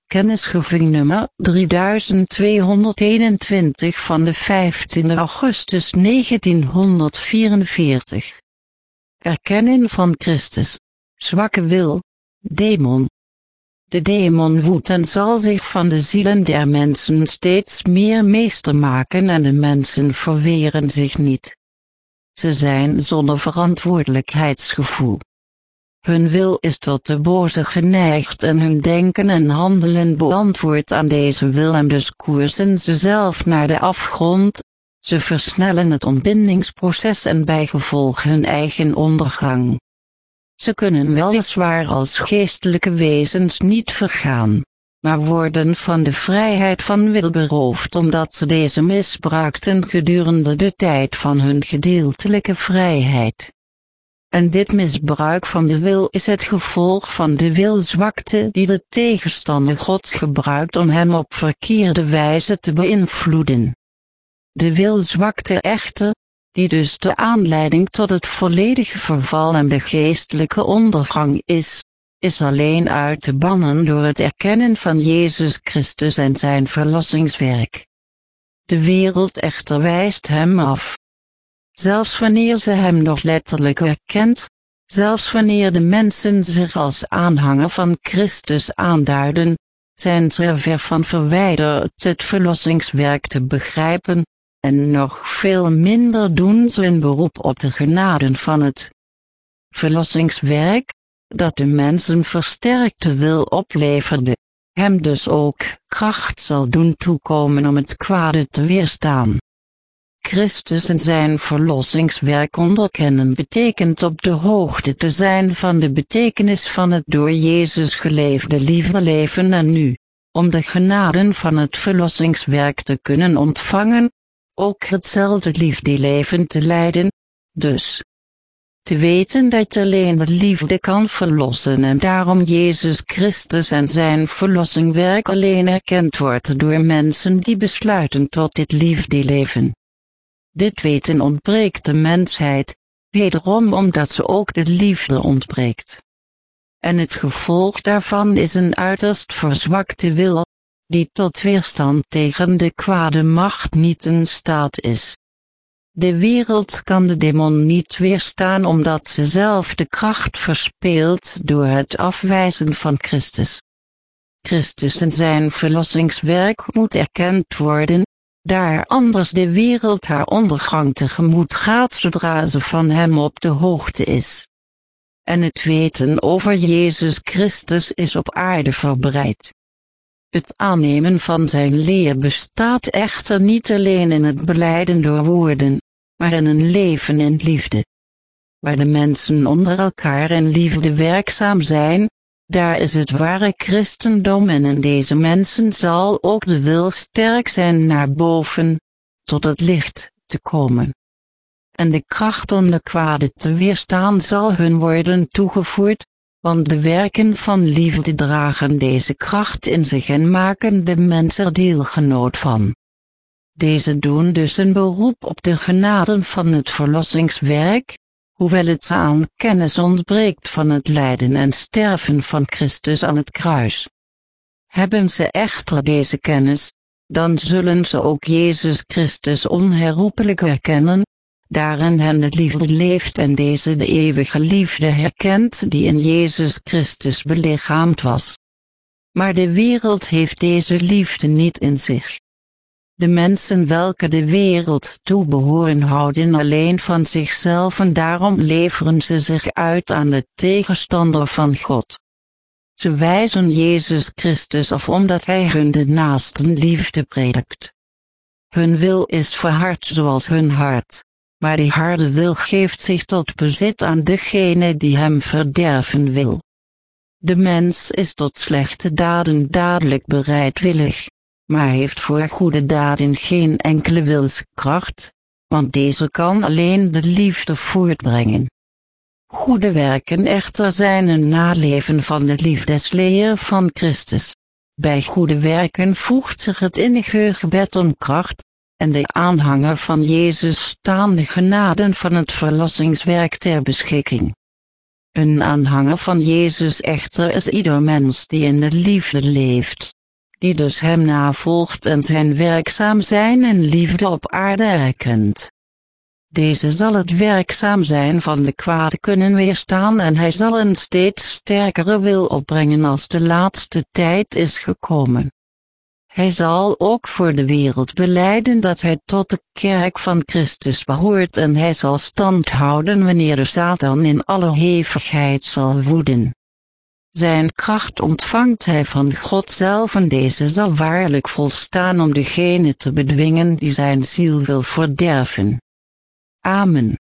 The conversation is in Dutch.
Kennisgeving nummer 3221 van de 15 augustus 1944. Erkennen van Christus. Zwakke wil. Demon. De demon woedt en zal zich van de zielen der mensen steeds meer meester maken en de mensen verweren zich niet. Ze zijn zonder verantwoordelijkheidsgevoel. Hun wil is tot de boze geneigd en hun denken en handelen beantwoordt aan deze wil en dus koersen ze zelf naar de afgrond. Ze versnellen het ontbindingsproces en bijgevolg hun eigen ondergang. Ze kunnen weliswaar als geestelijke wezens niet vergaan, maar worden van de vrijheid van wil beroofd omdat ze deze misbruikten gedurende de tijd van hun gedeeltelijke vrijheid. En dit misbruik van de wil is het gevolg van de wilzwakte die de tegenstander Gods gebruikt om hem op verkeerde wijze te beïnvloeden. De wilzwakte echter, die dus de aanleiding tot het volledige verval en de geestelijke ondergang is alleen uit te bannen door het erkennen van Jezus Christus en zijn verlossingswerk. De wereld echter wijst hem af. Zelfs wanneer ze hem nog letterlijk erkent, zelfs wanneer de mensen zich als aanhanger van Christus aanduiden, zijn ze er ver van verwijderd het verlossingswerk te begrijpen, en nog veel minder doen ze een beroep op de genaden van het verlossingswerk, dat de mensen versterkte wil opleverde, hem dus ook kracht zal doen toekomen om het kwade te weerstaan. Christus en zijn verlossingswerk onderkennen betekent op de hoogte te zijn van de betekenis van het door Jezus geleefde liefdeleven en nu, om de genaden van het verlossingswerk te kunnen ontvangen, ook hetzelfde liefdeleven te leiden, dus te weten dat alleen de liefde kan verlossen en daarom Jezus Christus en zijn verlossingwerk alleen erkend wordt door mensen die besluiten tot dit liefdeleven. Dit weten ontbreekt de mensheid, wederom omdat ze ook de liefde ontbreekt. En het gevolg daarvan is een uiterst verzwakte wil, die tot weerstand tegen de kwade macht niet in staat is. De wereld kan de demon niet weerstaan omdat ze zelf de kracht verspeelt door het afwijzen van Christus. Christus en zijn verlossingswerk moet erkend worden, daar anders de wereld haar ondergang tegemoet gaat zodra ze van hem op de hoogte is. En het weten over Jezus Christus is op aarde verbreid. Het aannemen van zijn leer bestaat echter niet alleen in het belijden door woorden, maar in een leven in liefde. Waar de mensen onder elkaar in liefde werkzaam zijn, daar is het ware christendom en in deze mensen zal ook de wil sterk zijn naar boven, tot het licht te komen. En de kracht om de kwade te weerstaan zal hun worden toegevoerd, want de werken van liefde dragen deze kracht in zich en maken de mens er deelgenoot van. Deze doen dus een beroep op de genaden van het verlossingswerk, hoewel het aan kennis ontbreekt van het lijden en sterven van Christus aan het kruis. Hebben ze echter deze kennis, dan zullen ze ook Jezus Christus onherroepelijk herkennen, daarin hen de liefde leeft en deze de eeuwige liefde herkent die in Jezus Christus belichaamd was. Maar de wereld heeft deze liefde niet in zich. De mensen welke de wereld toebehoren houden alleen van zichzelf en daarom leveren ze zich uit aan de tegenstander van God. Ze wijzen Jezus Christus af omdat hij hun de naastenliefde predikt. Hun wil is verhard zoals hun hart, maar die harde wil geeft zich tot bezit aan degene die hem verderven wil. De mens is tot slechte daden dadelijk bereidwillig, maar heeft voor goede daden geen enkele wilskracht, want deze kan alleen de liefde voortbrengen. Goede werken echter zijn een naleven van de liefdesleer van Christus. Bij goede werken voegt zich het innige gebed om kracht, en de aanhanger van Jezus staan de genaden van het verlossingswerk ter beschikking. Een aanhanger van Jezus echter is ieder mens die in de liefde leeft, die dus hem navolgt en zijn werkzaam zijn in liefde op aarde erkent. Deze zal het werkzaam zijn van de kwade kunnen weerstaan en hij zal een steeds sterkere wil opbrengen als de laatste tijd is gekomen. Hij zal ook voor de wereld belijden dat hij tot de kerk van Christus behoort en hij zal stand houden wanneer de Satan in alle hevigheid zal woeden. Zijn kracht ontvangt hij van God zelf en deze zal waarlijk volstaan om degene te bedwingen die zijn ziel wil verderven. Amen.